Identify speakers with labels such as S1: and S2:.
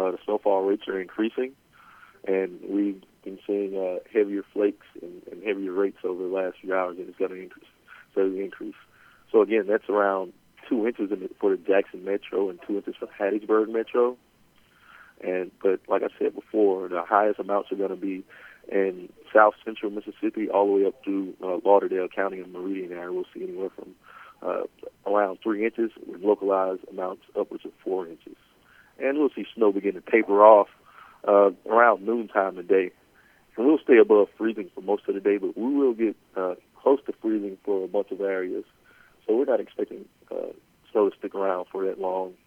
S1: the snowfall rates are increasing, and we've been seeing heavier flakes and heavier rates over the last few hours, and it's going to steadily increase. So again, that's around 2 inches for the Jackson Metro and 2 inches for Hattiesburg Metro. But like I said before, the highest amounts are going to be in south central Mississippi all the way up through Lauderdale County and Meridian area. We'll see anywhere from around 3 inches with localized amounts upwards of 4 inches. And we'll see snow begin to taper off around noontime today. And we'll stay above freezing for most of the day, but we will get close to freezing for a bunch of areas. So we're not expecting snow to stick around for that long.